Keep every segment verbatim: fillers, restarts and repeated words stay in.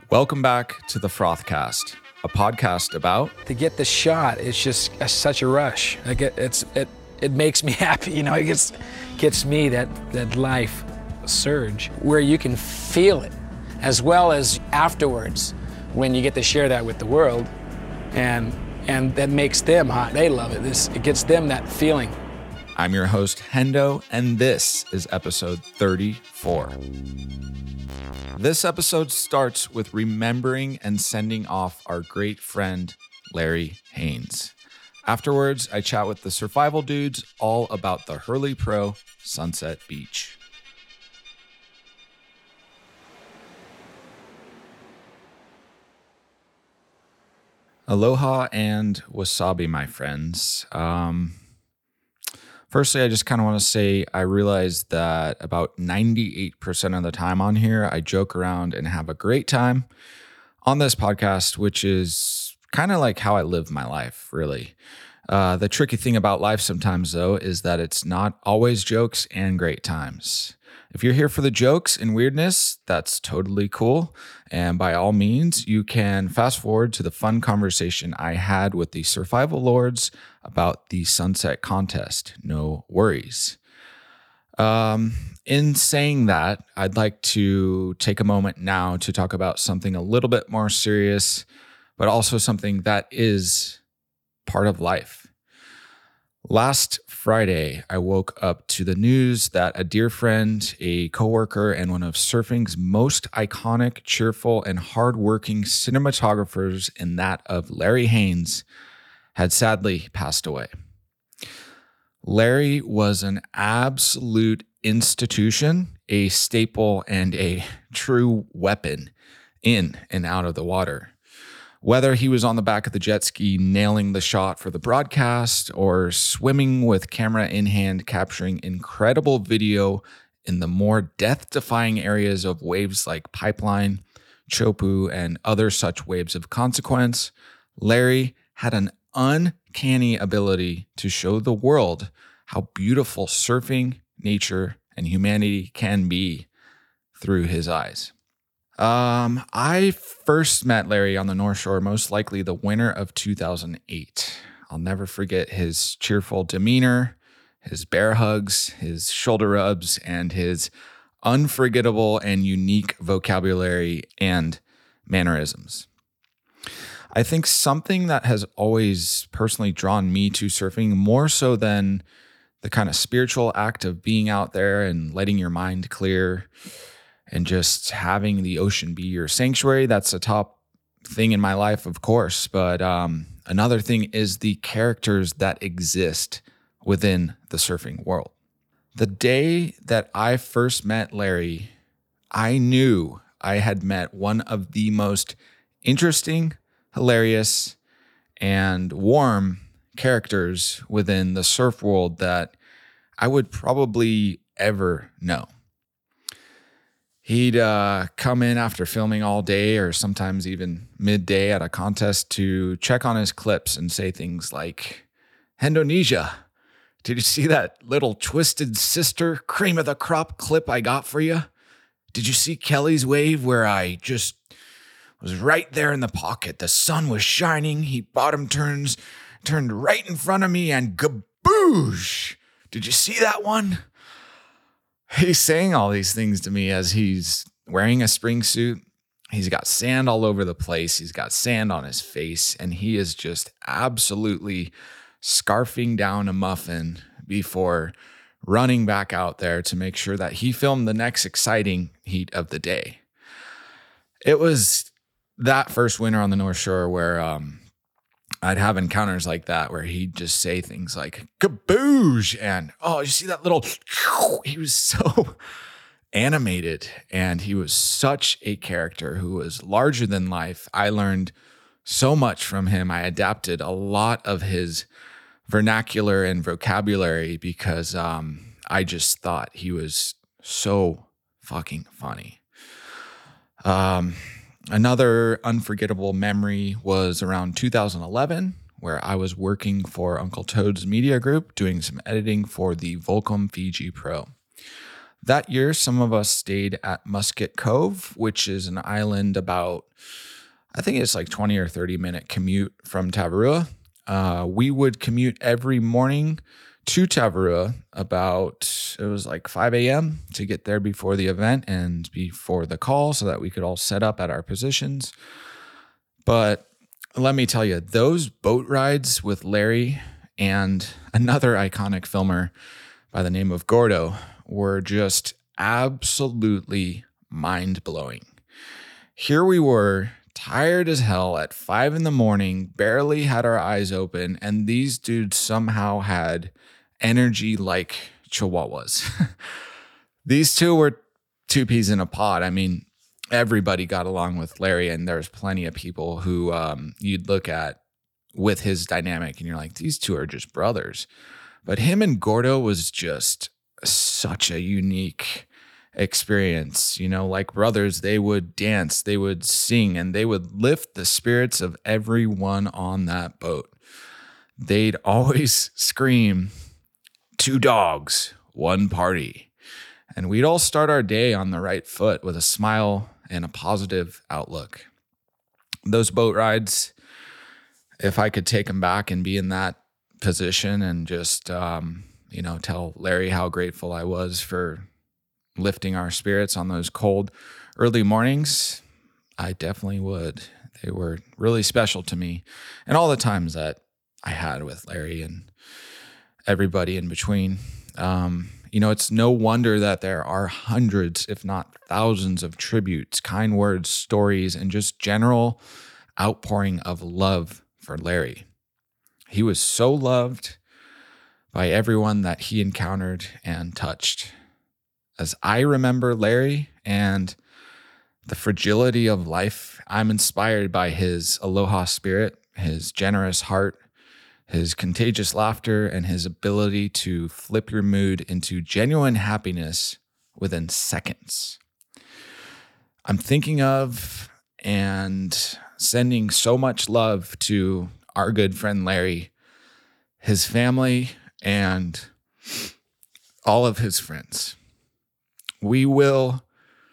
Welcome back to the Frothcast, a podcast about... To get the shot, it's just a, such a rush. Like it, it's it it makes me happy, you know. It gets gets me that that life surge where you can feel it, as well as afterwards when you get to share that with the world, and and that makes them hot. They love it. This it gets them that feeling. I'm your host Hendo, and this is episode thirty-four. This episode starts with remembering and sending off our great friend, Larry Haines. Afterwards, I chat with the Survival Dudes all about the Hurley Pro Sunset Beach. Aloha and wasabi, my friends. Um... Firstly, I just kind of want to say I realize that about ninety-eight percent of the time on here, I joke around and have a great time on this podcast, which is kind of like how I live my life, really. Uh, the tricky thing about life sometimes, though, is that it's not always jokes and great times. If you're here for the jokes and weirdness, that's totally cool. And by all means, you can fast forward to the fun conversation I had with the Survival Lords about the Sunset Contest. No worries. Um, in saying that, I'd like to take a moment now to talk about something a little bit more serious, but also something that is part of life. Last Friday, I woke up to the news that a dear friend, a coworker, and one of surfing's most iconic, cheerful, and hardworking cinematographers, in that of Larry Haines, had sadly passed away. Larry was an absolute institution, a staple, and a true weapon in and out of the water. Whether he was on the back of the jet ski nailing the shot for the broadcast or swimming with camera in hand capturing incredible video in the more death-defying areas of waves like Pipeline, Chopu, and other such waves of consequence, Larry had an uncanny ability to show the world how beautiful surfing, nature, and humanity can be through his eyes. Um, I first met Larry on the North Shore, most likely the winter of two thousand eight. I'll never forget his cheerful demeanor, his bear hugs, his shoulder rubs, and his unforgettable and unique vocabulary and mannerisms. I think something that has always personally drawn me to surfing, more so than the kind of spiritual act of being out there and letting your mind clear and just having the ocean be your sanctuary. That's a top thing in my life, of course. But um, another thing is the characters that exist within the surfing world. The day that I first met Larry, I knew I had met one of the most interesting, hilarious, and warm characters within the surf world that I would probably ever know. He'd uh, come in after filming all day or sometimes even midday at a contest to check on his clips and say things like, "Indonesia, did you see that little Twisted Sister cream of the crop clip I got for you? Did you see Kelly's wave where I just was right there in the pocket? The sun was shining. He bottom turns, turned right in front of me and gaboosh. Did you see that one?" He's saying all these things to me as he's wearing a spring suit. He's got sand all over the place. He's got sand on his face, and he is just absolutely scarfing down a muffin before running back out there to make sure that he filmed the next exciting heat of the day. It was that first winter on the North Shore where um, I'd have encounters like that where he'd just say things like "kaboosh" and "oh, you see that little..." He was so animated, and he was such a character who was larger than life. I learned so much from him. I adapted a lot of his vernacular and vocabulary because um, I just thought he was so fucking funny. Um... Another unforgettable memory was around two thousand eleven, where I was working for Uncle Toad's Media Group doing some editing for the Volcom Fiji Pro. That year, some of us stayed at Musket Cove, which is an island about, I think it's like twenty or thirty minute commute from Tavarua. Uh, we would commute every morning to Tavarua about, it was like five a.m. to get there before the event and before the call so that we could all set up at our positions. But let me tell you, those boat rides with Larry and another iconic filmer by the name of Gordo were just absolutely mind-blowing. Here we were, tired as hell at five in the morning, barely had our eyes open, and these dudes somehow had energy like chihuahuas. These two were two peas in a pod. I mean, everybody got along with Larry, and there's plenty of people who um, you'd look at with his dynamic, and you're like, these two are just brothers. But him and Gordo was just such a unique experience. You know, like brothers, they would dance, they would sing, and they would lift the spirits of everyone on that boat. They'd always scream, two dogs, one party. And we'd all start our day on the right foot with a smile and a positive outlook. Those boat rides, if I could take them back and be in that position and just, um, you know, tell Larry how grateful I was for lifting our spirits on those cold early mornings, I definitely would. They were really special to me. And all the times that I had with Larry and everybody in between. Um, you know, it's no wonder that there are hundreds, if not thousands, of tributes, kind words, stories, and just general outpouring of love for Larry. He was so loved by everyone that he encountered and touched. As I remember Larry and the fragility of life, I'm inspired by his aloha spirit, his generous heart, his contagious laughter, and his ability to flip your mood into genuine happiness within seconds. I'm thinking of and sending so much love to our good friend Larry, his family, and all of his friends. We will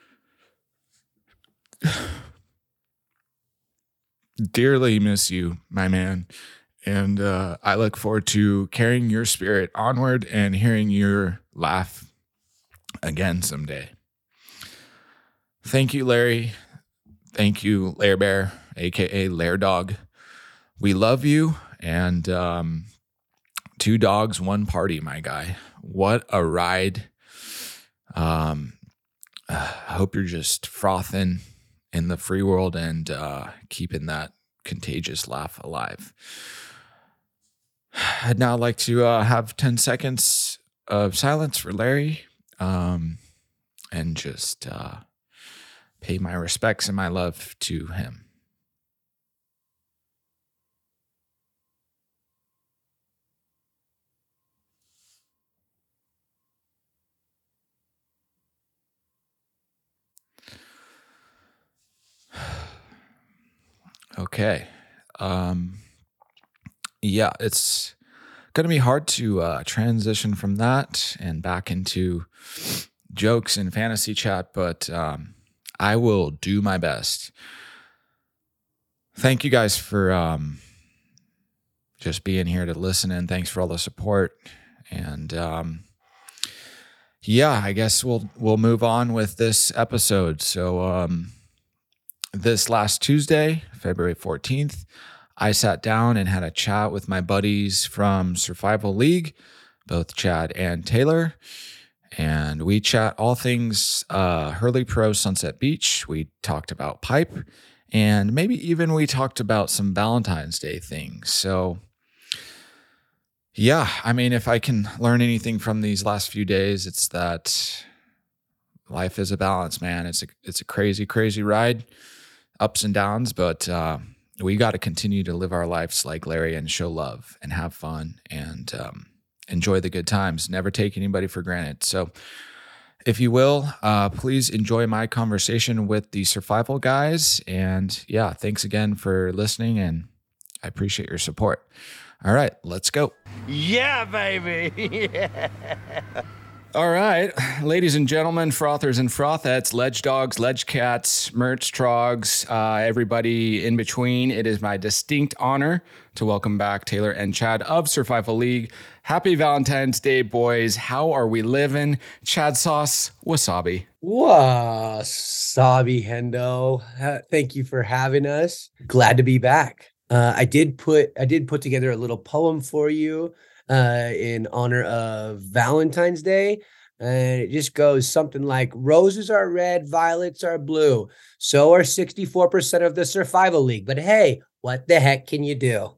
dearly miss you, my man. And uh, I look forward to carrying your spirit onward and hearing your laugh again someday. Thank you, Larry. Thank you, Lair Bear, a k a. Lair Dog. We love you. And um, two dogs, one party, my guy. What a ride. Um, I hope you're just frothing in the free world and uh, keeping that contagious laugh alive. I'd now like to uh, have ten seconds of silence for Larry um, and just uh, pay my respects and my love to him. Okay. Um, yeah, it's going to be hard to uh, transition from that and back into jokes and fantasy chat, but um, I will do my best. Thank you guys for um, just being here to listen, and thanks for all the support. And um, yeah, I guess we'll we'll move on with this episode. So um, this last Tuesday, February fourteenth, I sat down and had a chat with my buddies from Survival League, both Chad and Taylor. And we chat all things uh, Hurley Pro Sunset Beach. We talked about pipe, and maybe even we talked about some Valentine's Day things. So yeah, I mean, if I can learn anything from these last few days, it's that life is a balance, man. It's a, it's a crazy, crazy ride, ups and downs, but uh, we got to continue to live our lives like Larry and show love and have fun and um, enjoy the good times. Never take anybody for granted. So if you will, uh, please enjoy my conversation with the Survival guys. And yeah, thanks again for listening, and I appreciate your support. All right, let's go. Yeah, baby. Yeah. All right, ladies and gentlemen, frothers and frothettes, ledge dogs, ledge cats, merch trogs, uh, everybody in between. It is my distinct honor to welcome back Taylor and Chad of Survival League. Happy Valentine's Day, boys. How are we living? Chad Sauce, wasabi. Wasabi, Hendo. Uh, thank you for having us. Glad to be back. Uh, I did put I did put together a little poem for you uh, in honor of Valentine's Day. And it just goes something like, roses are red, violets are blue. So are sixty-four percent of the Survival League. But hey, what the heck can you do?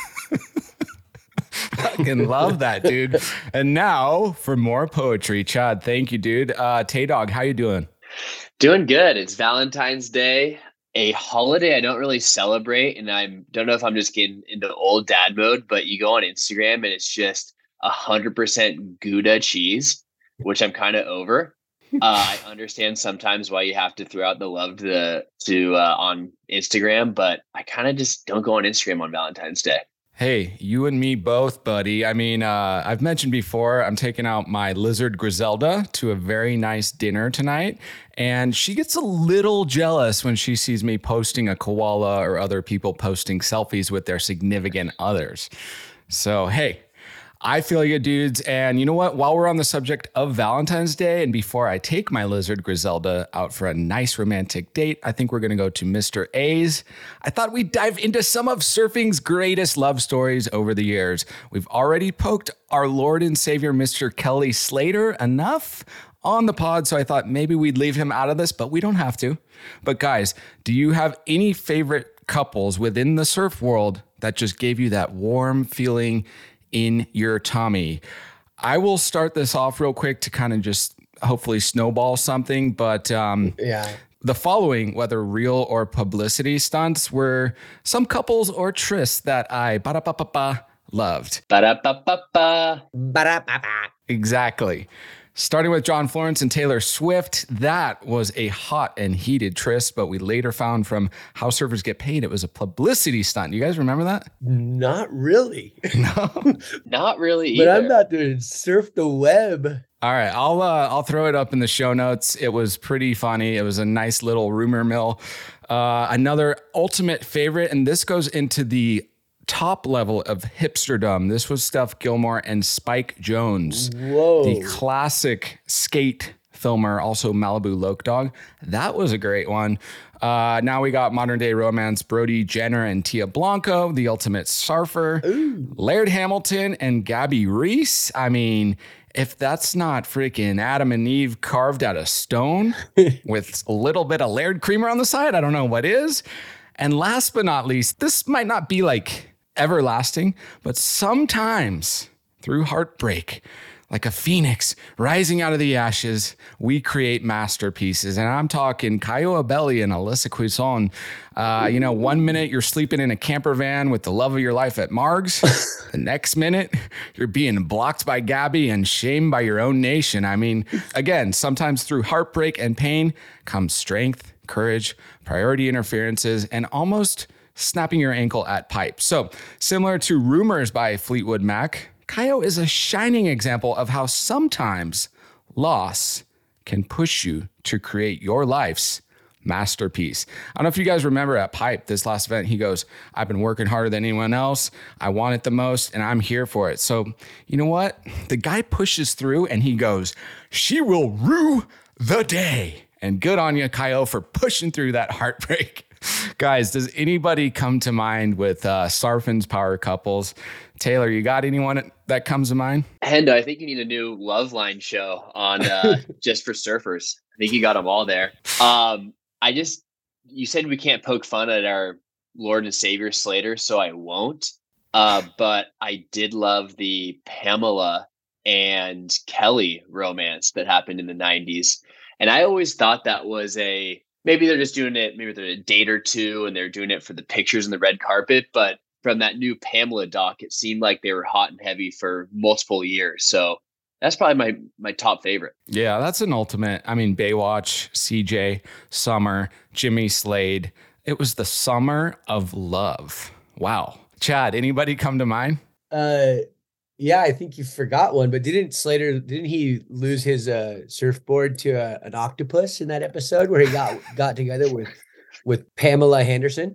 Fucking love that, dude. And now for more poetry. Chad, thank you, dude. Uh, Tay-Dog, how you doing? Doing good. It's Valentine's Day, a holiday I don't really celebrate. And I don't know if I'm just getting into old dad mode, but you go on Instagram and it's just one hundred percent Gouda cheese, which I'm kind of over. Uh, I understand sometimes why you have to throw out the love to, the, to uh, on Instagram, but I kind of just don't go on Instagram on Valentine's Day. Hey, you and me both, buddy. I mean, uh, I've mentioned before, I'm taking out my lizard Griselda to a very nice dinner tonight. And she gets a little jealous when she sees me posting a koala or other people posting selfies with their significant others. So, hey, I feel you, dudes. And you know what? While we're on the subject of Valentine's Day, and before I take my lizard Griselda out for a nice romantic date, I think we're going to go to Mister A's. I thought we'd dive into some of surfing's greatest love stories over the years. We've already poked our Lord and Savior, Mister Kelly Slater, enough on the pod, so I thought maybe we'd leave him out of this, but we don't have to. But guys, do you have any favorite couples within the surf world that just gave you that warm feeling in your tummy? I will start this off real quick to kind of just hopefully snowball something, but um, Yeah. the following, whether real or publicity stunts, were some couples or trysts that I ba-da-ba-ba-ba loved. Ba-da-ba-ba-ba. Ba-da-ba-ba. Exactly. Starting with John Florence and Taylor Swift, that was a hot and heated tryst, but we later found from How Surfers Get Paid, it was a publicity stunt. You guys remember that? Not really. No. Not really either. But I'm not doing surf the web. All right, I'll uh, I'll throw it up in the show notes. It was pretty funny. It was a nice little rumor mill. Uh, another ultimate favorite, and this goes into the top level of hipsterdom. This was Steph Gilmore and Spike Jones. Whoa. The classic skate filmer, also Malibu Loke Dog. That was a great one. Uh, now we got modern day romance, Brody Jenner and Tia Blanco, the ultimate surfer. Ooh. Laird Hamilton and Gabby Reese. I mean, if that's not freaking Adam and Eve carved out of stone with a little bit of Laird creamer on the side, I don't know what is. And last but not least, this might not be like everlasting, but sometimes through heartbreak, like a phoenix rising out of the ashes, we create masterpieces. And I'm talking Caio Abelli and Alyssa Cuison. Uh, you know, one minute you're sleeping in a camper van with the love of your life at Marg's. The next minute you're being blocked by Gabby and shamed by your own nation. I mean, again, sometimes through heartbreak and pain comes strength, courage, priority interferences, and almost snapping your ankle at Pipe. So similar to Rumors by Fleetwood Mac, Caio is a shining example of how sometimes loss can push you to create your life's masterpiece. I don't know if you guys remember at Pipe, this last event, he goes, I've been working harder than anyone else. I want it the most and I'm here for it. So you know what? The guy pushes through and he goes, she will rue the day. And good on you, Caio, for pushing through that heartbreak. Guys, does anybody come to mind with uh, Sarfin's power couples? Taylor, you got anyone that comes to mind? Hendo, I think you need a new Love Line show on uh, Just for Surfers. I think you got them all there. Um, I just, you said we can't poke fun at our Lord and Savior Slater, so I won't. Uh, but I did love the Pamela and Kelly romance that happened in the nineties. And I always thought that was a, maybe they're just doing it, maybe they're a date or two and they're doing it for the pictures and the red carpet. But from that new Pamela doc, it seemed like they were hot and heavy for multiple years. So that's probably my my top favorite. Yeah, that's an ultimate. I mean, Baywatch, C J, Summer, Jimmy Slade. It was the summer of love. Wow. Chad, anybody come to mind? Uh, Yeah, I think you forgot one, but didn't Slater, didn't he lose his uh, surfboard to a, an octopus in that episode where he got got together with with Pamela Henderson?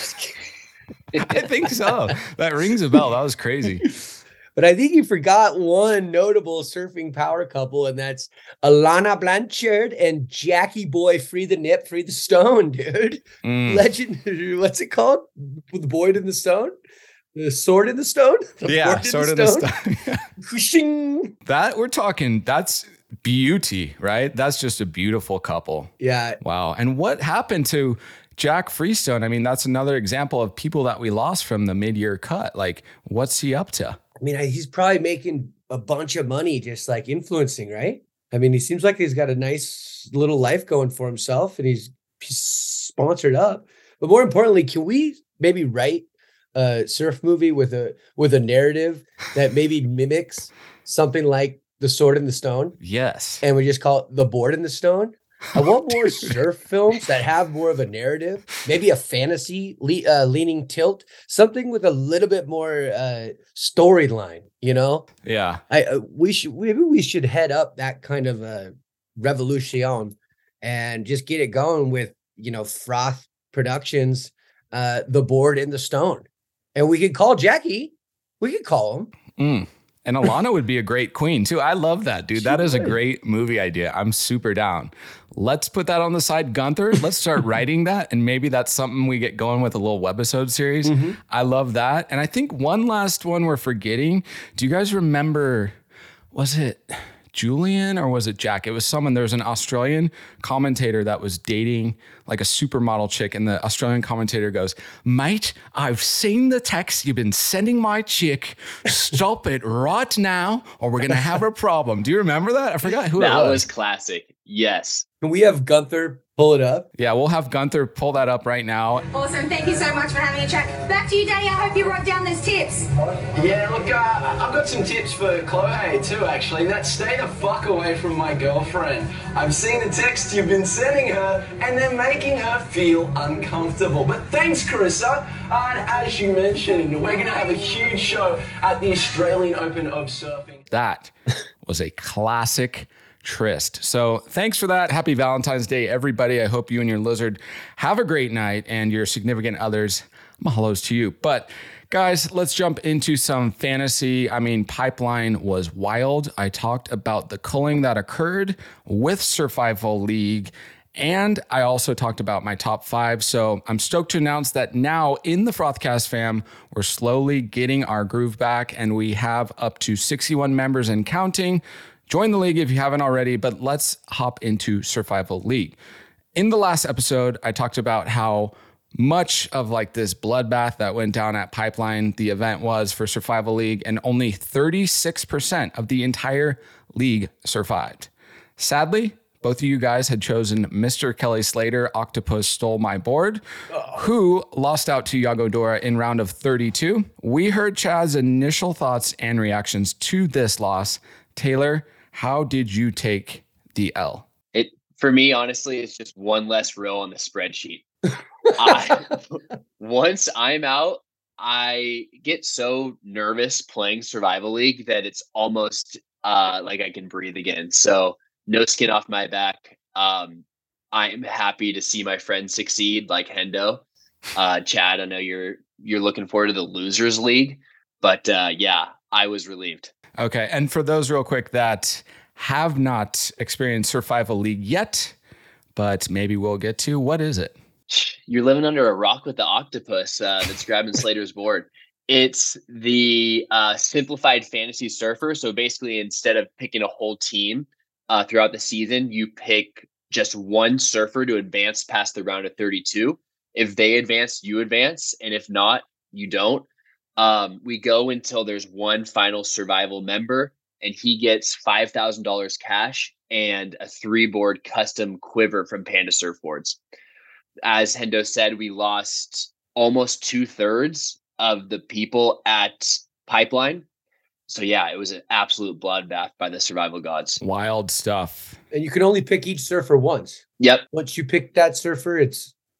I think so. That rings a bell. That was crazy. But I think you forgot one notable surfing power couple, and that's Alana Blanchard and Jackie Boy Free the Nip, Free the Stone, dude. Mm. Legend. What's it called? The Boyd in the Stone? The Sword in the Stone? The Yeah, Sword in the Stone. Stone. That we're talking, that's beauty, right? That's just a beautiful couple. Yeah. Wow. And what happened to Jack Freestone? I mean, that's another example of people that we lost from the mid-year cut. Like, what's he up to? I mean, he's probably making a bunch of money just like influencing, right? I mean, he seems like he's got a nice little life going for himself, and he's, he's sponsored up. But more importantly, can we maybe write a surf movie with a with a narrative that maybe mimics something like The Sword in the Stone? Yes. And we just call it The Board in the Stone? I want more surf films that have more of a narrative, maybe a fantasy le- uh, leaning tilt, something with a little bit more uh, storyline, you know? Yeah. I uh, we should maybe we should head up that kind of a revolution and just get it going with, you know, Froth Productions, uh, The Board in the Stone. And we could call Jackie. We could call him. Mm. And Alana would be a great queen too. I love that, dude. She That is would. a great movie idea. I'm super down. Let's put that on the side, Gunther. Let's start writing that. And maybe that's something we get going with a little webisode series. Mm-hmm. I love that. And I think one last one we're forgetting. Do you guys remember, was it Julian or was it Jack? It was someone, there was an Australian commentator that was dating like a supermodel chick, and the Australian commentator goes, "Mate, I've seen the text you've been sending my chick. Stop it right now or we're going to have a problem." Do you remember that? I forgot who that it was. was classic. Yes. Can we have Gunther pull it up? Yeah, we'll have Gunther pull that up right now. Awesome. Thank you so much for having a chat. Back to you, Danny. I hope you wrote down those tips. Yeah, look, uh, I've got some tips for Chloe too, actually. That's stay the fuck away from my girlfriend. I've seen the texts you've been sending her, and they're making her feel uncomfortable. But thanks, Carissa. Uh, and as you mentioned, we're going to have a huge show at the Australian Open of Surfing. That was a classic tryst. So thanks for that. Happy Valentine's Day, everybody. I hope you and your lizard have a great night, and your significant others, mahalos to you. But guys, let's jump into some fantasy. I mean, Pipeline was wild. I talked about the culling that occurred with Survival League, and I also talked about my top five. So I'm stoked to announce that now in the Frothcast fam, we're slowly getting our groove back, and we have up to sixty-one members and counting. Join the league if you haven't already, but let's hop into Survival League. In the last episode, I talked about how much of like this bloodbath that went down at Pipeline, the event was for Survival League, and only thirty-six percent of the entire league survived. Sadly, both of you guys had chosen Mister Kelly Slater, Octopus Stole My Board, who lost out to Yago Dora in round of thirty-two. We heard Chad's initial thoughts and reactions to this loss. Taylor, how did you take the L? It for me, honestly, it's just one less row on the spreadsheet. I, once I'm out, I get so nervous playing Survival League that it's almost uh, like I can breathe again. So no skin off my back. Um, I'm happy to see my friends succeed, like Hendo. Uh, Chad, I know you're you're looking forward to the Losers League, but uh, yeah, I was relieved. Okay, and for those real quick that have not experienced Survival League yet, but maybe we'll get to, what is it? You're living under a rock with the octopus uh, that's grabbing Slater's board. It's the uh, simplified fantasy surfer. So basically, instead of picking a whole team uh, throughout the season, you pick just one surfer to advance past the round of thirty-two. If they advance, you advance. And if not, you don't. Um, we go until there's one final survival member, and he gets five thousand dollars cash and a three board custom quiver from Panda Surfboards. As Hendo said, we lost almost two thirds of the people at Pipeline. So yeah, it was an absolute bloodbath by the survival gods. Wild stuff. And you can only pick each surfer once. Yep. Once you pick that surfer, it's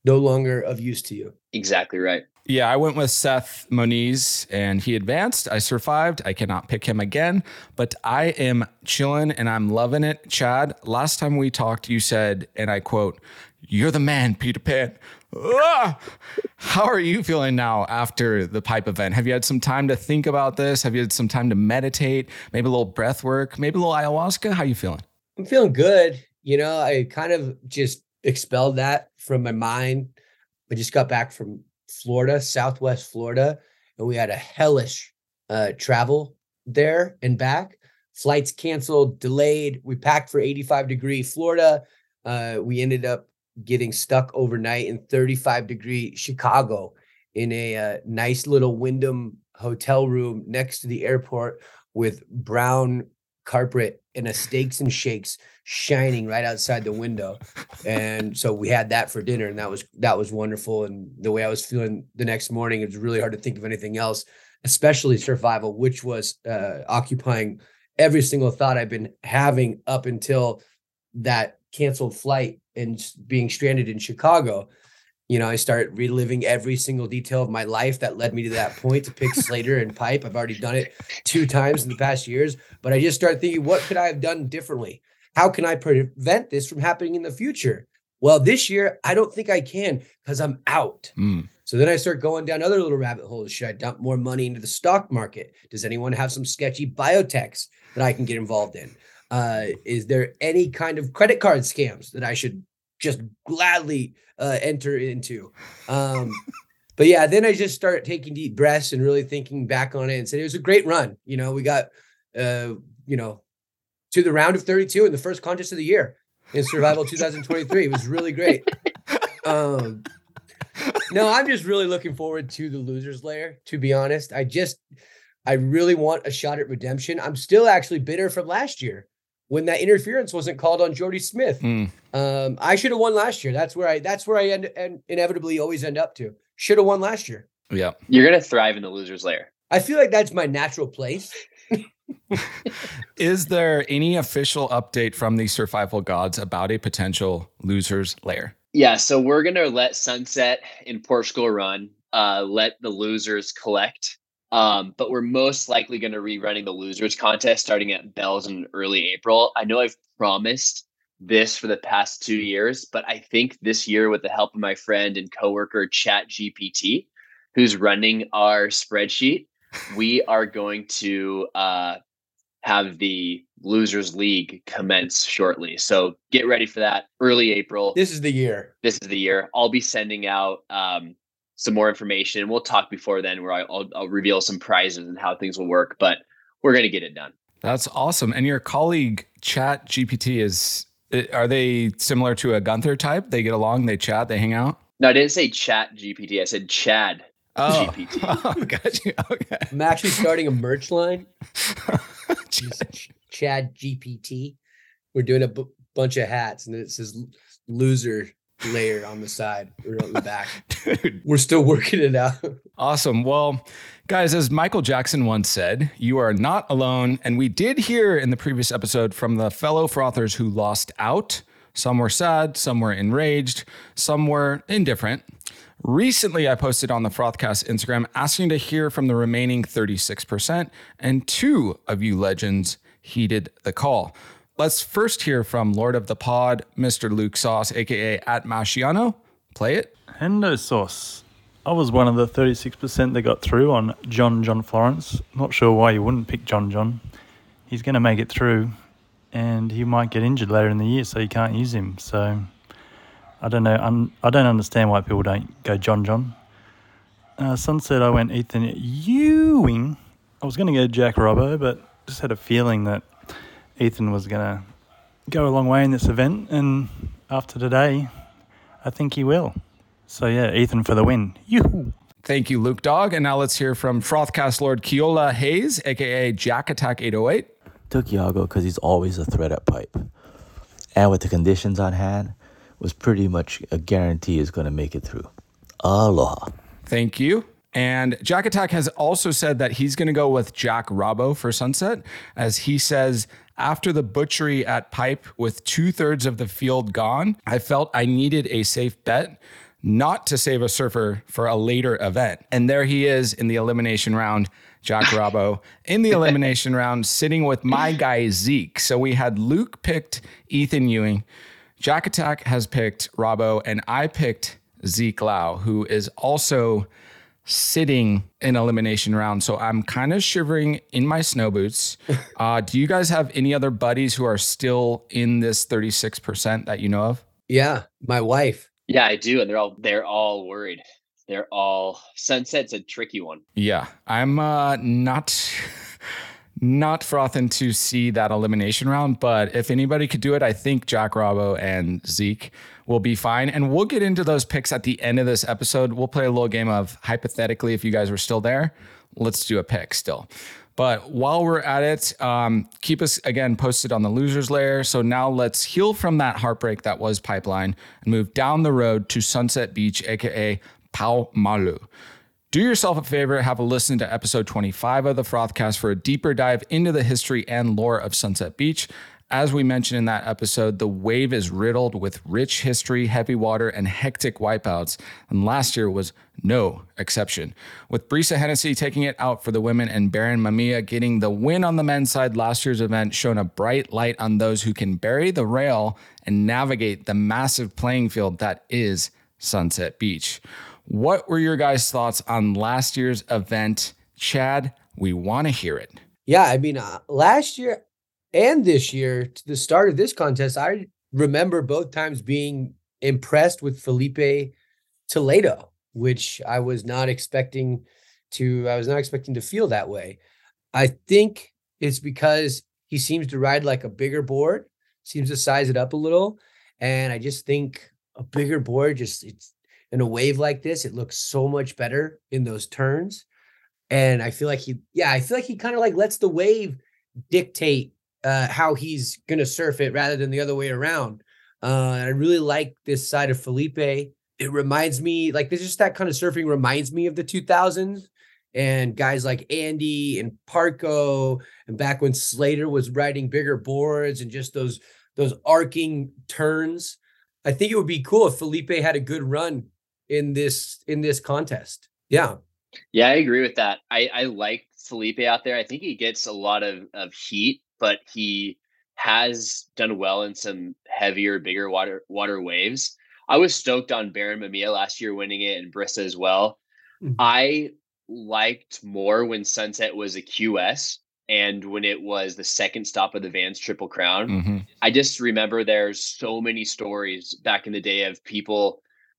no longer of use to you. Exactly right. Yeah, I went with Seth Moniz and he advanced. I survived. I cannot pick him again, but I am chilling and I'm loving it. Chad, last time we talked, you said, and I quote, "You're the man, Peter Pan." Ah! How are you feeling now after the pipe event? Have you had some time to think about this? Have you had some time to meditate? Maybe a little breath work, maybe a little ayahuasca? How are you feeling? I'm feeling good. You know, I kind of just expelled that from my mind. I just got back from Florida, Southwest Florida, and we had a hellish uh, travel there and back. Flights canceled, delayed. We packed for eighty-five degree Florida. Uh, we ended up getting stuck overnight in thirty-five degree Chicago in a uh, nice little Wyndham hotel room next to the airport with brown carpet and a Steaks and Shakes shining right outside the window. And so we had that for dinner, and that was that was wonderful. And the way I was feeling the next morning, it was really hard to think of anything else, especially survival, which was uh, occupying every single thought I've been having up until that canceled flight and being stranded in Chicago. You know, I started reliving every single detail of my life that led me to that point to pick Slater and pipe. I've already done it two times in the past years, but I just started thinking, what could I have done differently? How can I prevent this from happening in the future? Well, this year, I don't think I can because I'm out. Mm. So then I start going down other little rabbit holes. Should I dump more money into the stock market? Does anyone have some sketchy biotechs that I can get involved in? Uh, is there any kind of credit card scams that I should just gladly uh, enter into? Um, but yeah, then I just started taking deep breaths and really thinking back on it and said, it was a great run. You know, we got, uh, you know, to the round of thirty-two in the first contest of the year in Survival twenty twenty-three. It was really great. Um, no, I'm just really looking forward to the Loser's Lair, to be honest. I just, I really want a shot at redemption. I'm still actually bitter from last year when that interference wasn't called on Jordy Smith. Mm. Um, I should have won last year. That's where I, that's where I end and inevitably always end up to. Should have won last year. Yeah. You're going to thrive in the Loser's Lair. I feel like that's my natural place. Is there any official update from the survival gods about a potential Loser's Lair? Yeah, so we're going to let Sunset in Portugal run, uh, let the losers collect. Um, but we're most likely going to be running the losers contest starting at Bells in early April. I know I've promised this for the past two years, but I think this year, with the help of my friend and coworker ChatGPT, who's running our spreadsheet, we are going to uh, have the Losers League commence shortly. So get ready for that. Early April. This is the year. This is the year. I'll be sending out um, some more information. We'll talk before then where I'll, I'll reveal some prizes and how things will work, but we're going to get it done. That's awesome. And your colleague ChatGPT is, are they similar to a Gunther type? They get along, they chat, they hang out? No, I didn't say ChatGPT. I said Chad. Oh, G P T. oh got you. Okay. I'm actually starting a merch line. Ch- Chad G P T. We're doing a b- bunch of hats, and it says "loser" layer on the side or on the back. Dude. We're still working it out. Awesome. Well, guys, as Michael Jackson once said, you are not alone. And we did hear in the previous episode from the fellow frothers who lost out. Some were sad, some were enraged, some were indifferent. Recently, I posted on the Frothcast Instagram asking to hear from the remaining thirty-six percent, and two of you legends heeded the call. Let's first hear from Lord of the Pod, Mister Luke Sauce, a k a at Masciano. Play it. Hendo Sauce. I was one of the thirty-six percent that got through on John John Florence. Not sure why you wouldn't pick John John. He's going to make it through, and he might get injured later in the year, so you can't use him. So I don't know. I'm, I don't understand why people don't go John John. Uh, Sunset, I went Ethan Ewing. I was going to go Jack Robbo, but just had a feeling that Ethan was going to go a long way in this event. And after today, I think he will. So yeah, Ethan for the win. Yoo-hoo. Thank you, Luke Dog. And now let's hear from Frothcast Lord Keola Hayes, a k a. Jack Attack eight oh eight. Took Iago because he's always a threat at pipe. And with the conditions on hand, was pretty much a guarantee is going to make it through. Aloha. Thank you. And Jack Attack has also said that he's going to go with Jack Robbo for Sunset, as he says, after the butchery at Pipe with two thirds of the field gone, I felt I needed a safe bet. not to save a surfer for a later event. And there he is in the elimination round, Jack Robbo, in the elimination round, sitting with my guy, Zeke. So we had Luke picked Ethan Ewing, Jack Attack has picked Robbo, and I picked Zeke Lau, who is also sitting in elimination round. So I'm kind of shivering in my snow boots. Uh, do you guys have any other buddies who are still in this thirty-six percent that you know of? Yeah, my wife. Yeah, I do. And they're all they're all worried. They're all Sunset's a tricky one. Yeah, I'm uh, not not frothing to see that elimination round, but if anybody could do it, I think Jack Robbo and Zeke will be fine. And we'll get into those picks at the end of this episode. We'll play a little game of hypothetically, if you guys were still there, let's do a pick still. But while we're at it, um, keep us, again, posted on the losers layer. So now let's heal from that heartbreak that was Pipeline and move down the road to Sunset Beach, a k a. Pau Malu. Do yourself a favor, have a listen to episode twenty-five of the Frothcast for a deeper dive into the history and lore of Sunset Beach. As we mentioned in that episode, the wave is riddled with rich history, heavy water, and hectic wipeouts, and last year was no exception. With Brisa Hennessy taking it out for the women and Baron Mamiya getting the win on the men's side, last year's event shone a bright light on those who can bury the rail and navigate the massive playing field that is Sunset Beach. What were your guys' thoughts on last year's event? Chad, we want to hear it. Yeah, I mean, uh, last year and this year, to the start of this contest, I remember both times being impressed with Felipe Toledo, which I was not expecting to, I was not expecting to feel that way. I think it's because he seems to ride like a bigger board, seems to size it up a little. And I just think a bigger board, just it's, in a wave like this, it looks so much better in those turns. And I feel like he, yeah, I feel like he kind of like lets the wave dictate uh, how he's going to surf it rather than the other way around. Uh, I really like this side of Felipe. It reminds me, like, there's just that kind of surfing reminds me of the two thousands and guys like Andy and Parco, and back when Slater was riding bigger boards and just those, those arcing turns. I think it would be cool if Felipe had a good run in this in this contest. Yeah. Yeah, I agree with that. I, I like Felipe out there. I think he gets a lot of, of heat, but he has done well in some heavier, bigger water water waves. I was stoked on Baron Mamiya last year winning it and Brisa as well. Mm-hmm. I liked more when Sunset was a Q S and when it was the second stop of the Vans Triple Crown. Mm-hmm. I just remember there's so many stories back in the day of people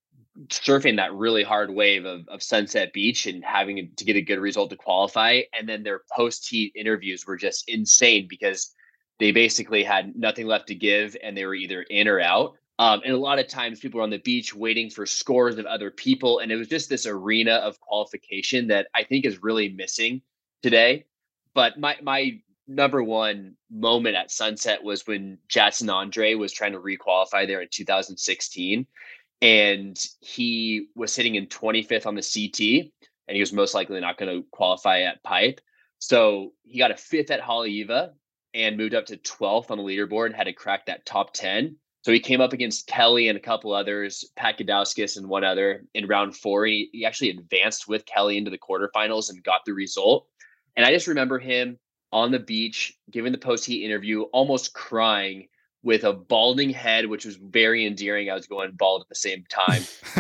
surfing that really hard wave of, of Sunset Beach and having to get a good result to qualify. And then their post-heat interviews were just insane because they basically had nothing left to give and they were either in or out. Um, and a lot of times people were on the beach waiting for scores of other people. And it was just this arena of qualification that I think is really missing today. But my, my number one moment at Sunset was when Jadson Andre was trying to requalify there in two thousand sixteen. And he was sitting in twenty-fifth on the C T, and he was most likely not going to qualify at Pipe. So he got a fifth at Haleiwa and moved up to twelfth on the leaderboard and had to crack that top ten. So he came up against Kelly and a couple others, Pat Kadauskas and one other in round four. He, he actually advanced with Kelly into the quarterfinals and got the result. And I just remember him on the beach, giving the post-heat interview, almost crying, with a balding head, which was very endearing. I was going bald at the same time.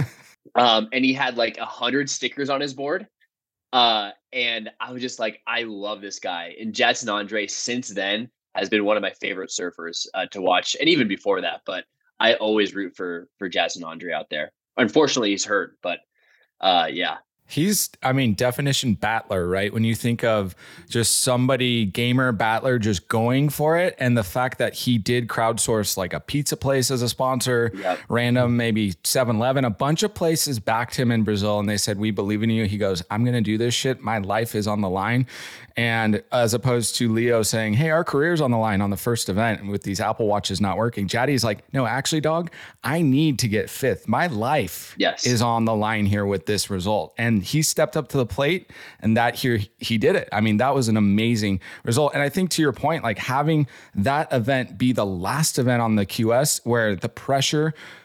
um, and he had like a hundred stickers on his board. Uh, and I was just like, I love this guy. And Jadson Andre since then has been one of my favorite surfers uh, to watch. And even before that, but I always root for, for Jadson Andre out there. Unfortunately, he's hurt, but uh, yeah. He's, I mean, definition battler, right? When you think of just somebody, gamer battler, just going for it. And the fact that he did crowdsource like a pizza place as a sponsor, yep. random, maybe seven eleven, a bunch of places backed him in Brazil. And they said, we believe in you. He goes, I'm going to do this shit. My life is on the line. And as opposed to Leo saying, hey, our career's on the line on the first event and with these Apple Watches not working, Jaddy's like, no, actually, dog, I need to get fifth. My life yes. is on the line here with this result. And he stepped up to the plate and that here he did it. I mean, that was an amazing result. And I think to your point, like having that event be the last event on the Q S where the pressure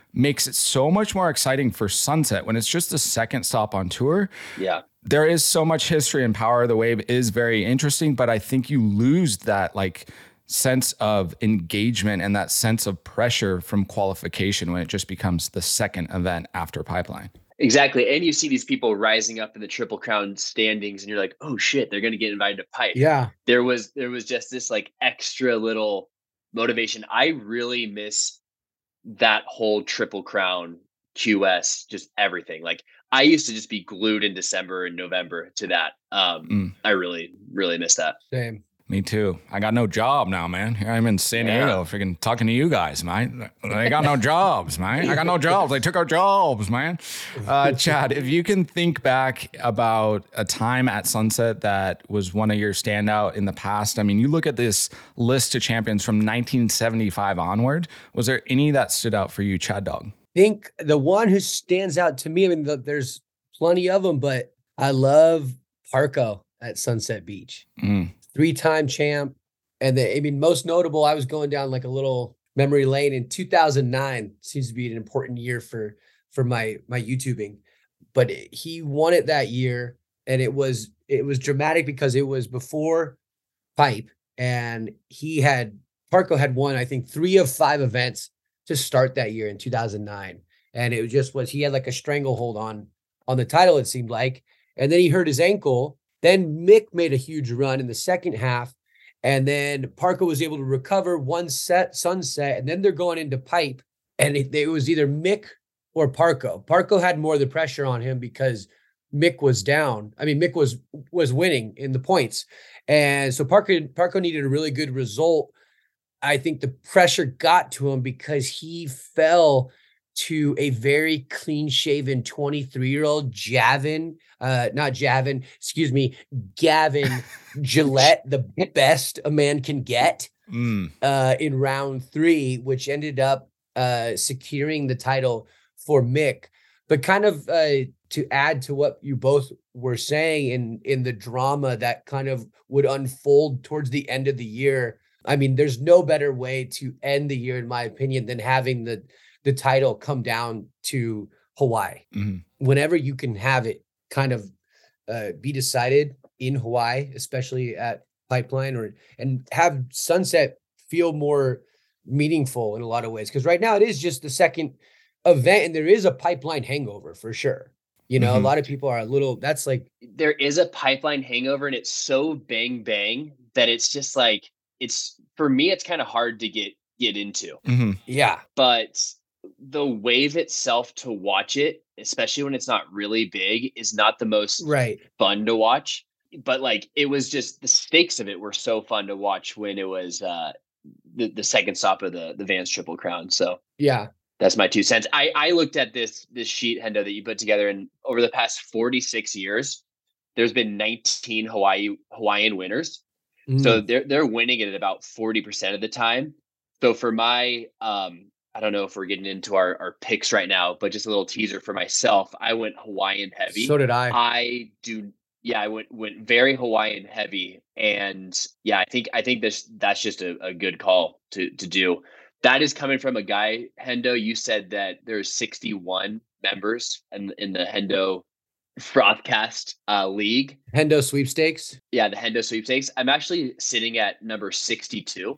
makes it so much more exciting for Sunset when it's just the second stop on tour. Yeah. There is so much history and power. The wave is very interesting, but I think you lose that like sense of engagement and that sense of pressure from qualification when it just becomes the second event after Pipeline. Exactly. And you see these people rising up in the Triple Crown standings and you're like, oh shit, they're going to get invited to Pipe. Yeah. There was, there was just this like extra little motivation. I really miss that whole Triple Crown Q S, just everything. Like I used to just be glued in December and November to that. Um, mm. I really, really miss that. Same. Me too. I got no job now, man. Here I'm in San Diego, yeah. freaking talking to you guys, man. They got no jobs, man. I got no jobs. They took our jobs, man. Uh, Chad, if you can think back about a time at Sunset that was one of your standout in the past, I mean, you look at this list of champions from nineteen seventy-five onward. Was there any that stood out for you, Chad Dog? I think the one who stands out to me, I mean, the, there's plenty of them, but I love Parko at Sunset Beach. Mm. Three-time champ. And the, I mean, most notable, I was going down like a little memory lane in two thousand nine. Seems to be an important year for, for my, my YouTubing. But it, he won it that year. And it was, it was dramatic because it was before Pipe. And he had, Parko had won, I think, three of five events to start that year in two thousand nine. And it just was, he had like a stranglehold on, on the title, it seemed like. And then he hurt his ankle. Then Mick made a huge run in the second half. And then Parko was able to recover one set, Sunset. And then they're going into Pipe. And it, it was either Mick or Parko. Parko had more of the pressure on him because Mick was down. I mean, Mick was was winning in the points. And so Parko, Parko needed a really good result. I think the pressure got to him because he fell to a very clean-shaven twenty-three-year-old Javin, uh, not Javin, excuse me, Gavin Gillette, the best a man can get mm. uh, in round three, which ended up uh, securing the title for Mick. But kind of uh, to add to what you both were saying in, in the drama that kind of would unfold towards the end of the year, I mean, there's no better way to end the year, in my opinion, than having the the title come down to Hawaii. Mm-hmm. Whenever you can have it kind of uh, be decided in Hawaii, especially at Pipeline, or and have Sunset feel more meaningful in a lot of ways. Because right now it is just the second event, and there is a Pipeline hangover for sure. You know, mm-hmm. a lot of people are a little, that's like. There is a Pipeline hangover, and it's so bang bang that it's just like, it's, for me, it's kind of hard to get, get into. Mm-hmm. Yeah. But the wave itself, to watch it, especially when it's not really big, is not the most right. fun to watch. But like, it was just, the stakes of it were so fun to watch when it was uh, the, the second stop of the, the Vans Triple Crown. So yeah, that's my two cents. I, I looked at this, this sheet, Hendo, that you put together, and over the past forty-six years, there's been nineteen Hawaii Hawaiian winners. Mm. So they're, they're winning it at about forty percent of the time. So for my, um, I don't know if we're getting into our, our picks right now, but just a little teaser for myself. I went Hawaiian heavy. So did I. I do. Yeah, I went went very Hawaiian heavy, and yeah, I think I think this that's just a, a good call to to do. That is coming from a guy, Hendo. You said that there's sixty-one members in in the Hendo Frothcast uh, League. Hendo Sweepstakes. Yeah, the Hendo Sweepstakes. I'm actually sitting at number sixty-two.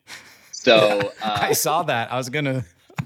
So uh, I saw that. I was gonna.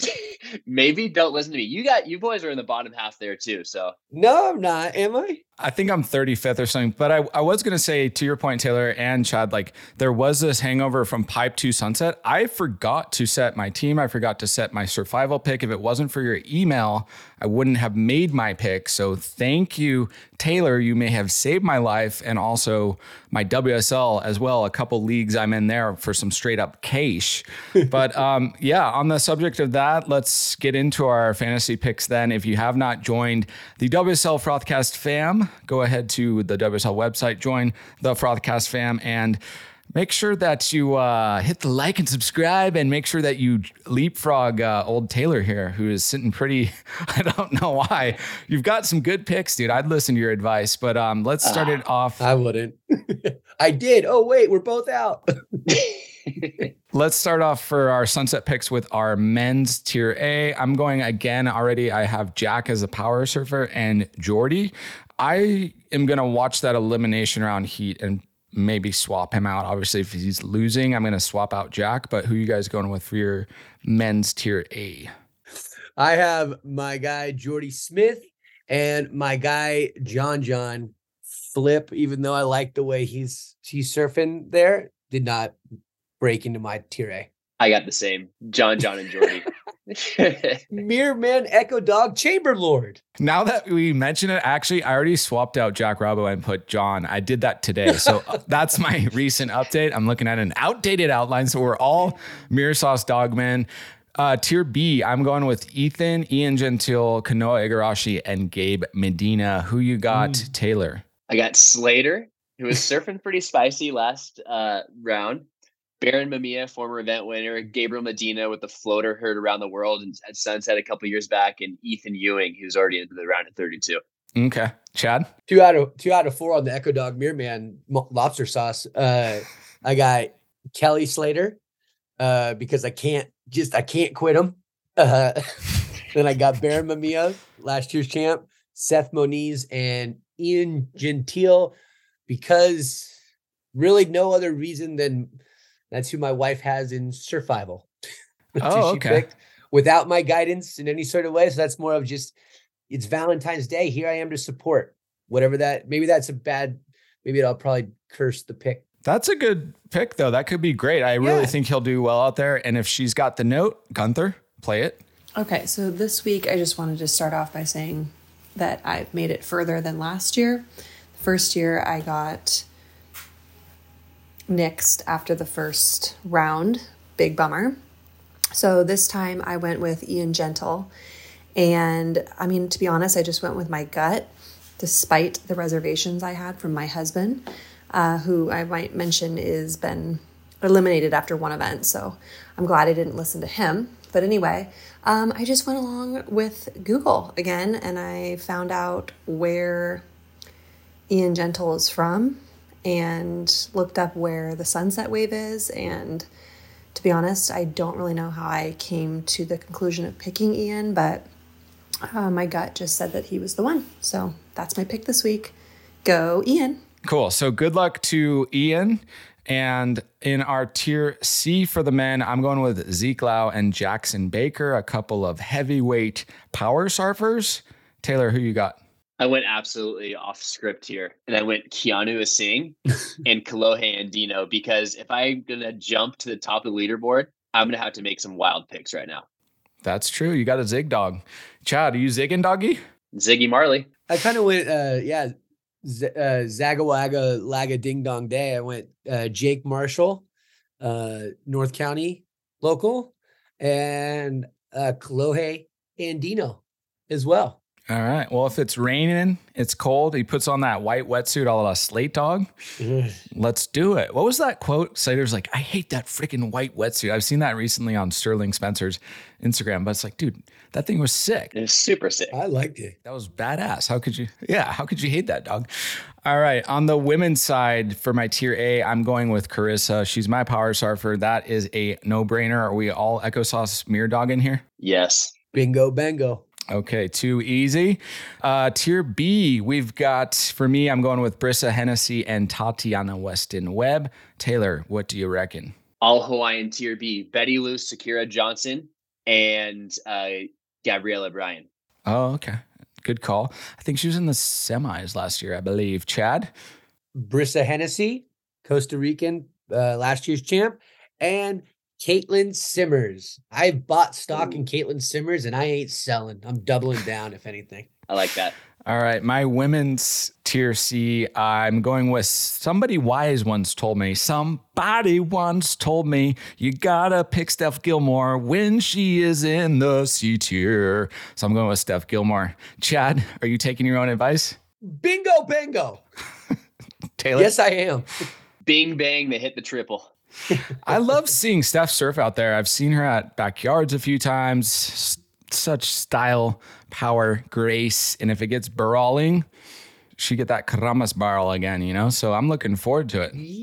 Maybe don't listen to me. You got you boys are in the bottom half there too. So no, I'm not. Am I? I think I'm thirty-fifth or something. But I, I was gonna say, to your point, Taylor and Chad, like there was this hangover from Pipe to Sunset. I forgot to set my team. I forgot to set my survival pick. If it wasn't for your email, I wouldn't have made my pick. So thank you, Taylor. You may have saved my life, and also my W S L as well. A couple leagues I'm in there for some straight up cash. But um, yeah, on the subject of that, let's get into our fantasy picks then. If you have not joined the W S L Frothcast fam, go ahead to the W S L website, join the Frothcast fam, and make sure that you uh, hit the like and subscribe, and make sure that you leapfrog uh, old Taylor here, who is sitting pretty, I don't know why. You've got some good picks, dude. I'd listen to your advice, but um, let's start uh, it off. I wouldn't. I did. Oh, wait, we're both out. Let's start off for our sunset picks with our men's tier A. I'm going again already. I have Jack as a power surfer and Jordy. I am going to watch that elimination round heat and maybe swap him out. Obviously, if he's losing, I'm going to swap out Jack. But who are you guys going with for your men's tier A? I have my guy, Jordy Smith, and my guy, John John Flip, even though I like the way he's he's surfing there, did not break into my tier A. I got the same. John, John, and Jordy. Mirror Man, Echo Dog, Chamber Lord. Now that we mention it, actually, I already swapped out Jack Robbo and put John. I did that today. So that's my recent update. I'm looking at an outdated outline. So we're all Mirror Sauce Dogman. Uh, tier B, I'm going with Ethan, Ian Gentile, Kanoa Igarashi, and Gabe Medina. Who you got, mm. Taylor? I got Slater, who was surfing pretty spicy last uh, round. Baron Mamiya, former event winner. Gabriel Medina with the floater heard around the world and at Sunset a couple years back. And Ethan Ewing, who's already into the round at thirty-two. Okay. Chad? Two out of two out of four on the Echo Dog Mirror Man lobster sauce. Uh, I got Kelly Slater uh, because I can't just, I can't quit him. Uh, then I got Baron Mamiya, last year's champ, Seth Moniz, and Ian Gentile, because really no other reason than that's who my wife has in survival. Oh, she okay. picked without my guidance in any sort of way. So that's more of just, it's Valentine's Day. Here I am to support whatever that, maybe that's a bad, maybe I'll probably curse the pick. That's a good pick though. That could be great. I really Yeah. think he'll do well out there. And if she's got the note, Gunther, play it. Okay. So this week, I just wanted to start off by saying that I've made it further than last year. The first year I got nixed after the first round. Big bummer. So this time I went with Ian Gentile. And I mean, to be honest, I just went with my gut, despite the reservations I had from my husband, uh, who I might mention is been eliminated after one event. So I'm glad I didn't listen to him. But anyway, um, I just went along with Google again, and I found out where Ian Gentile is from and looked up where the Sunset Wave is. And to be honest, I don't really know how I came to the conclusion of picking Ian, but uh, my gut just said that he was the one. So that's my pick this week. Go Ian. Cool. So good luck to Ian. And in our tier C for the men, I'm going with Zeke Lau and Jackson Baker, a couple of heavyweight power surfers. Taylor, who you got? I went absolutely off script here. And I went Keanu Asing and Kalohe Andino, because if I'm going to jump to the top of the leaderboard, I'm going to have to make some wild picks right now. That's true. You got a zig dog. Chad, are you zigging, doggy? Ziggy Marley. I kind of went, uh, yeah, Z- uh, Zagawaga Laga Ding Dong Day. I went uh, Jake Marshall, uh, North County local, and uh, Kalohe Andino as well. All right. Well, if it's raining, it's cold, he puts on that white wetsuit, all of a slate dog. Let's do it. What was that quote? Slater's like, I hate that freaking white wetsuit. I've seen that recently on Sterling Spencer's Instagram, but it's like, dude, that thing was sick. It was super sick. I liked it. That was badass. How could you? Yeah. How could you hate that, dog? All right. On the women's side for my tier A, I'm going with Carissa. She's my power surfer. That is a no brainer. Are we all Echo Sauce mirror dog in here? Yes. Bingo, bango. Okay, too easy. Uh, tier B, we've got, for me, I'm going with Brissa Hennessy and Tatiana Weston Webb. Taylor, what do you reckon? All Hawaiian tier B, Betty Lou, Sakura Johnson, and uh, Gabriella Bryan. Oh, okay. Good call. I think she was in the semis last year, I believe. Chad? Brissa Hennessy, Costa Rican, uh, last year's champ, and Caitlin Simmers. I've bought stock in Caitlin Simmers and I ain't selling. I'm doubling down, if anything. I like that. All right. My women's tier C, I'm going with somebody wise once told me, somebody once told me, you gotta pick Steph Gilmore when she is in the C tier. So I'm going with Steph Gilmore. Chad, are you taking your own advice? Bingo, bango. Taylor? Yes, I am. Bing, bang, they hit the triple. I love seeing Steph surf out there. I've seen her at backyards a few times. S- such style, power, grace. And if it gets brawling, she get that Karamas barrel again, you know? So I'm looking forward to it. You.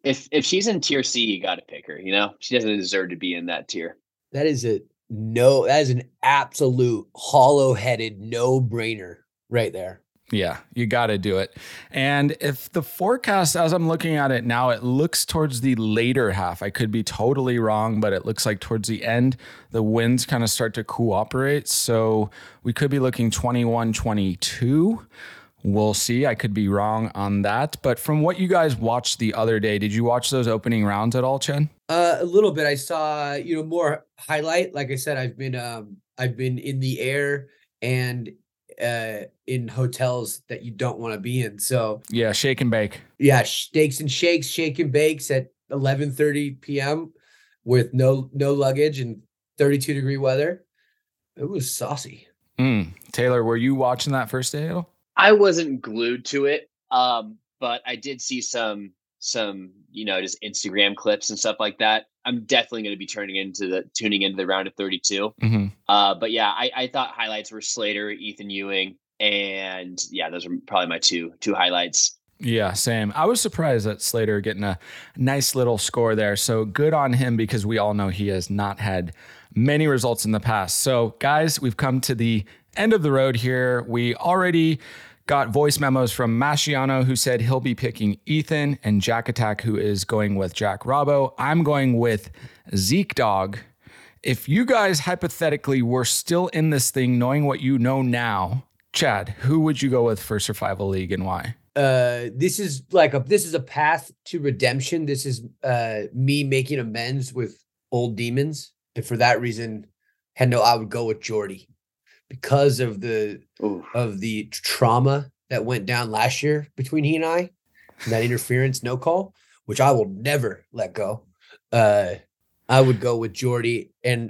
If if she's in tier C, you got to pick her. You know, she doesn't deserve to be in that tier. That is a no. That is an absolute hollow-headed no-brainer right there. Yeah, you got to do it. And if the forecast, as I'm looking at it now, it looks towards the later half. I could be totally wrong, but it looks like towards the end, the winds kind of start to cooperate. So we could be looking twenty-one, twenty-two. We'll see. I could be wrong on that. But from what you guys watched the other day, did you watch those opening rounds at all, Chen? Uh, a little bit. I saw, you know, more highlight. Like I said, I've been, um, I've been in the air and uh, in hotels that you don't want to be in. So yeah, shake and bake. Yeah, steaks and shakes, shake and bakes at eleven thirty p.m. with no no luggage and thirty-two degree weather. It was saucy. Mm. Taylor, were you watching that first day at all? I wasn't glued to it, um, but I did see some some you know just Instagram clips and stuff like that. I'm definitely going to be turning into the tuning into the round of thirty-two. Mm-hmm. Uh, but yeah, I, I thought highlights were Slater, Ethan Ewing, and yeah, those are probably my two two highlights. Yeah, same. I was surprised at Slater getting a nice little score there. So good on him, because we all know he has not had many results in the past. So guys, we've come to the end of the road here. We already got voice memos from Masciano, who said he'll be picking Ethan, and Jack Attack, who is going with Jack Robbo. I'm going with Zeke Dog. If you guys hypothetically were still in this thing, knowing what you know now, Chad, who would you go with for Survival League and why? Uh, this is like a this is a path to redemption. This is uh me making amends with old demons, and for that reason, Hendo, I would go with Jordy because of the Ooh. of the trauma that went down last year between he and I, and that interference no call, which I will never let go. Uh, I would go with Jordy, and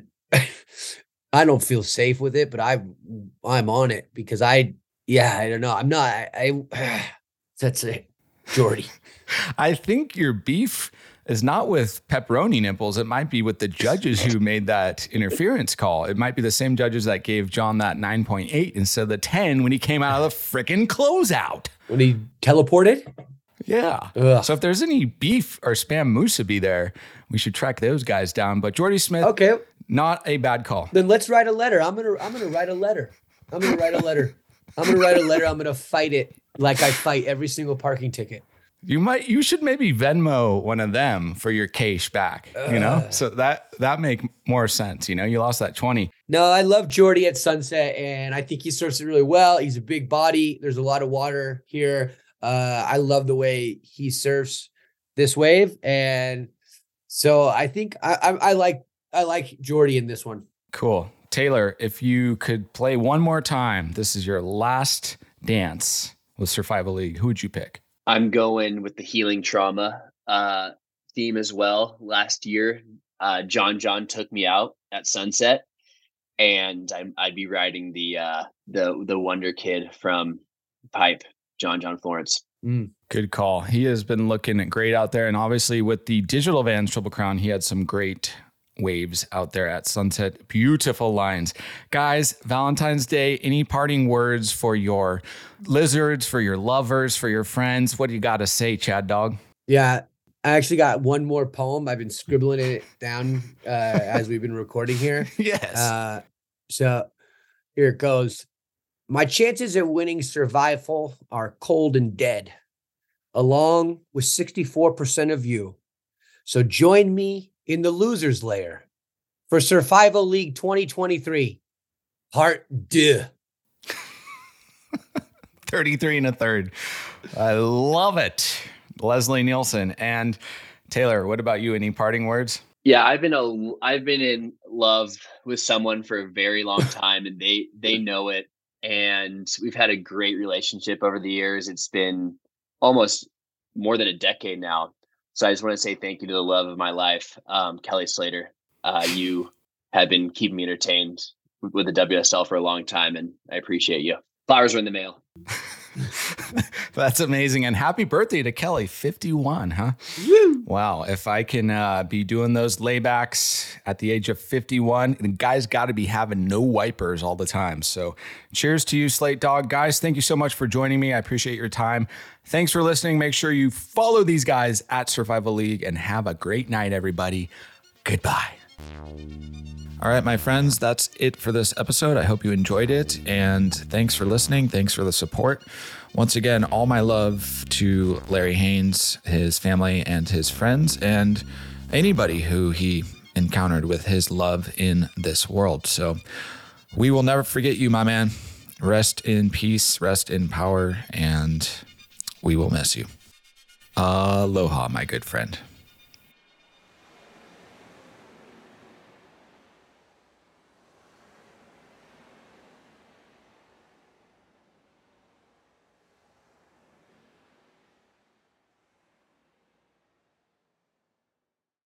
I don't feel safe with it, but I I'm on it because I yeah I don't know I'm not I. I That's it, Jordy. I think your beef is not with pepperoni nipples. It might be with the judges who made that interference call. It might be the same judges that gave John that nine point eight instead of the ten when he came out of the freaking closeout. When he teleported? Yeah. Ugh. So if there's any beef or spam musubi there, we should track those guys down. But Jordy Smith, okay, not a bad call. Then let's write a letter. I'm gonna I'm gonna write a letter. I'm gonna write a letter. I'm gonna write a letter. I'm gonna fight it like I fight every single parking ticket. You might, you should maybe Venmo one of them for your cash back, you know? Uh, so that, that make more sense. You know, you lost that twenty. No, I love Jordy at Sunset, and I think he surfs it really well. He's a big body. There's a lot of water here. Uh, I love the way he surfs this wave. And so I think I, I, I like, I like Jordy in this one. Cool. Taylor, if you could play one more time, this is your last dance with Survival League, who would you pick? I'm going with the healing trauma uh, theme as well. Last year, uh, John John took me out at Sunset, and I'm, I'd be riding the uh, the the Wonder Kid from Pipe, John John Florence. Mm, good call. He has been looking great out there, and obviously with the Digital Vans Triple Crown, he had some great waves out there at Sunset. Beautiful lines. Guys, Valentine's Day, any parting words for your lizards, for your lovers, for your friends? What do you got to say, Chad Dog? Yeah, I actually got one more poem. I've been scribbling it down uh, as we've been recording here. Yes. Uh, so here it goes. My chances at winning survival are cold and dead, along with sixty-four percent of you. So join me in the loser's lair for Survival League twenty twenty-three, part deux. thirty-three and a third. I love it. Leslie Nielsen. And Taylor, what about you? Any parting words? Yeah, I've been a, I've been in love with someone for a very long time, and they, they know it. And we've had a great relationship over the years. It's been almost more than a decade now. So I just want to say thank you to the love of my life, um, Kelly Slater. Uh, you have been keeping me entertained with the W S L for a long time, and I appreciate you. Flowers are in the mail. That's amazing. And happy birthday to Kelly, fifty-one, huh? Woo! Wow. If I can uh, be doing those laybacks at the age of fifty-one, the guy's got to be having no wipers all the time. So cheers to you, Slate Dog. Guys, thank you so much for joining me. I appreciate your time. Thanks for listening. Make sure you follow these guys at Survival League and have a great night, everybody. Goodbye. All right, my friends, that's it for this episode. I hope you enjoyed it. And thanks for listening. Thanks for the support. Once again, all my love to Larry Haynes, his family, and his friends, and anybody who he encountered with his love in this world. So we will never forget you, my man. Rest in peace, rest in power, and we will miss you. Aloha, my good friend.